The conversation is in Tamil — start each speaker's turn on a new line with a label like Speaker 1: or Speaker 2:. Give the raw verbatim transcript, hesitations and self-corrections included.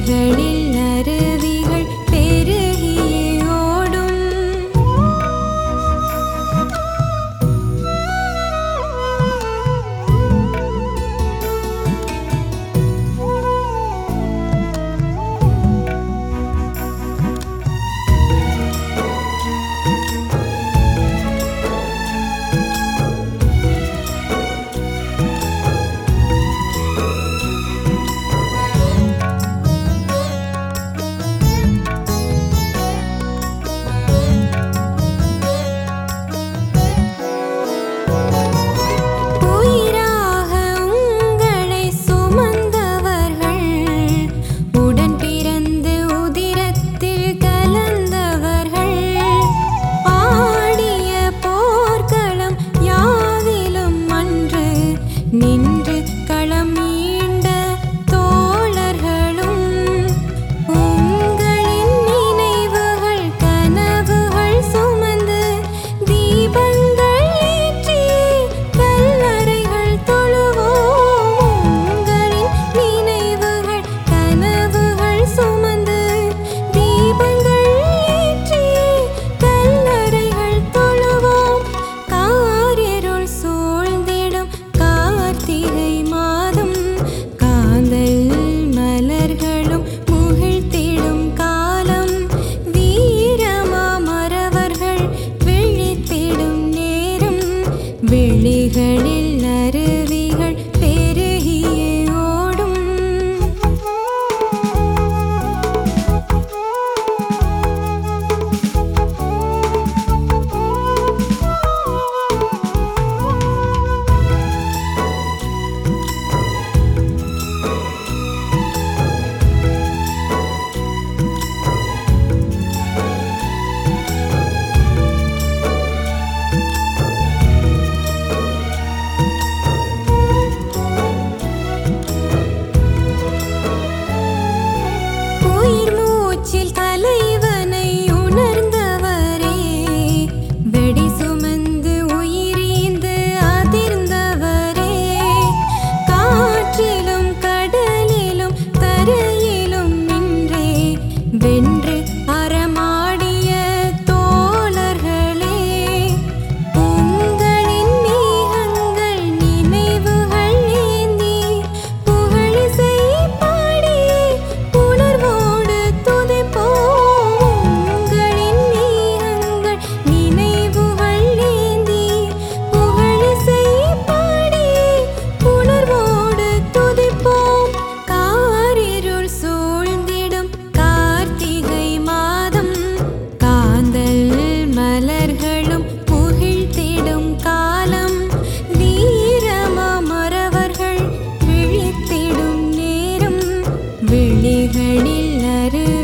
Speaker 1: விழிகளில் அருவிகள் பெருகியே ஓடும். நின்று களம் மீண்ட தோழர்களும் உங்களின் நினைவுகள் கனவுகள் சுமந்து தீபங்கள் ஏற்றி கல்லறைகள் தொழுவோம். உங்களின் நினைவுகள் கனவுகள் சுமந்து தீபங்கள் ஏற்றி கல்லறைகள் தொழுவோம். காரிருள் சூழ்ந்திடும் கார்த்திகை மாதம் காந்தல் மலர்களும் முகிழ்த்திடும் காலம். வீரமா மறவர்கள் விழித்திடும் நேரம் விழிகளில் அருவிகள் பெருகியே ஓடும். உயிர் மூச்சில் தலைவனை உணர்ந்தவரே வெடி சுமந்து உயிரீந்து அதிர்ந்தவரே காற்றிலும் கடலிலும் தரையிலும் நின்றே வென்று அறமாடிய தோழர்களே உங்களின் மேகங்கள் நினைவுகள் ஏந்தி புகழிசை பாடி உணர்வோடு துதிப்போம். உங்களின் மேகங்கள் நினைவுகள் ஏந்தி புகழிசை பாடி உணர்வோடு துதிப்போம். காரிருள் சூழ்ந்திடும் கார்த்திகை மாதம் காந்தல் மலர்களும் முகிழ்த்திடும் காலம். வீரமா மறவர்கள் விழித்திடும் நேரம் விழிகளில் அரு